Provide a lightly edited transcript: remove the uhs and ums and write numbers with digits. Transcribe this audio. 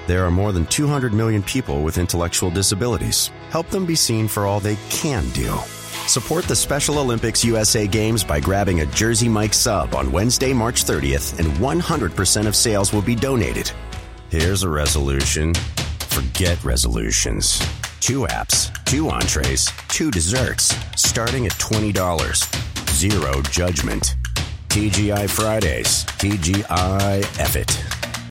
There are more than 200 million people with intellectual disabilities. Help them be seen for all they can do. Support the Special Olympics USA Games by grabbing a Jersey Mike sub on Wednesday, March 30th, and 100% of sales will be donated. Here's a resolution. Forget resolutions. 2 apps, 2 entrees, 2 desserts, starting at $20. Zero judgment. TGI Fridays. TGI F it.